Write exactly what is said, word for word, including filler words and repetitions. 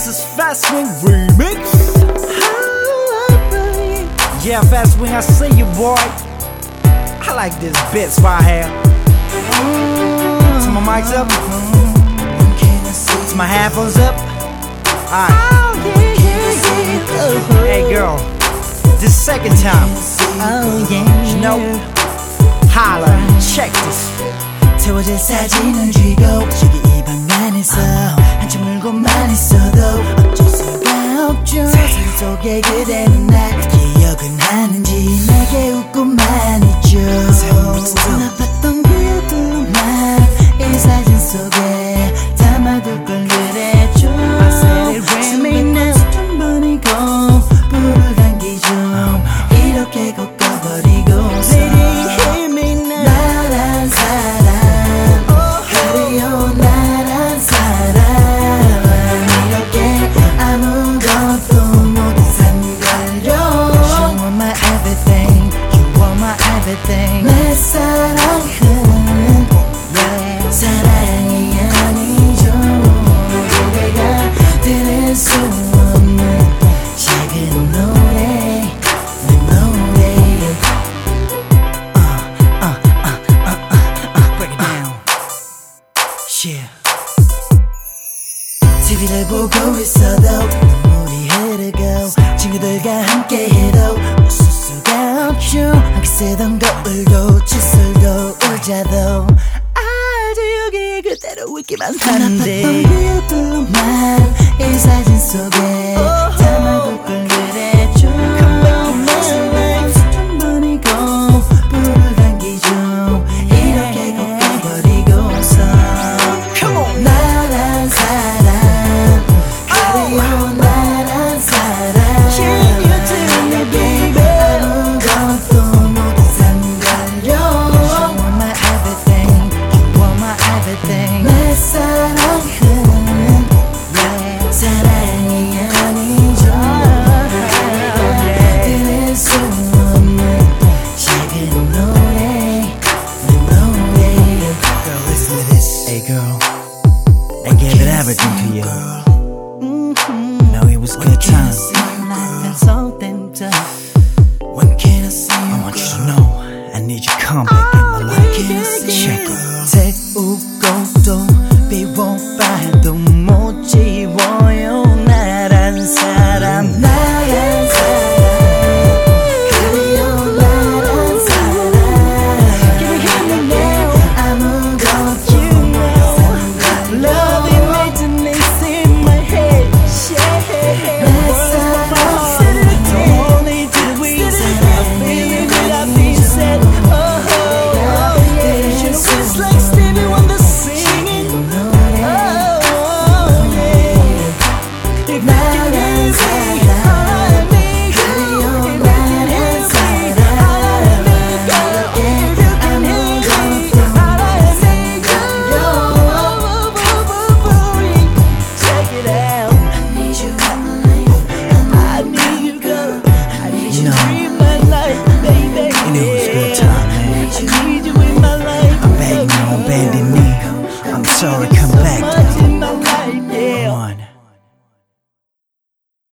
This is Fast Swing Remix. Yeah, Fast Swing, I see you, boy. I like this bits right here. So my mic's up. So my headphones up. Alright. Hey girl, this second time. You know, holla, check this. 태워질 사진은 쥐고 저기 이 방 안에서 한참 울고만 있어도 어쩔 수가 없죠. 사진 속에 그대는 날 기억은 하는지 내게 웃고만 있죠. 나 봤던 그것만 이 사진 속에 담아둘 걸 그랬죠. 숨이 수천 번이고 불을 당기죠. 이렇게 걷어버리고서 나란 사람 나란 사람 이렇게 아무것도 못한 걸요. You are my everything, you are my everything. 내 사랑은 yeah. 사랑이 아니죠. 노래가 들을 수 없는 작은 노래 내 노래. uh, uh, uh, uh, uh, uh. Break it down. Yeah. 티비를 보고 있어도 눈물이 흐르고 친구들과 함께해도 웃을 수가 없죠. 함께 쓰던 거울도 칫솔도 의자도 아주 여기 그대로 웃기만 하는데 나빴던 기억들만 이 사진 속에 담아둘 걸 그랬죠. 수천 번이고 불을 당기죠. 이렇게 걷어버리고서 나란 사람 그래요 나란 사람 내게 아무것도 못한 걸요. You are my everything, you are my everything. 내 사랑은 yeah. 사랑이 아니죠. 들을 수 없는 작은 노래 내 노래. Girl, listen to this. Hey girl, I gave it everything to you. Mm-hmm. No, it was good time. When can I see you? I want you to know I need you to come back in my life. Check it.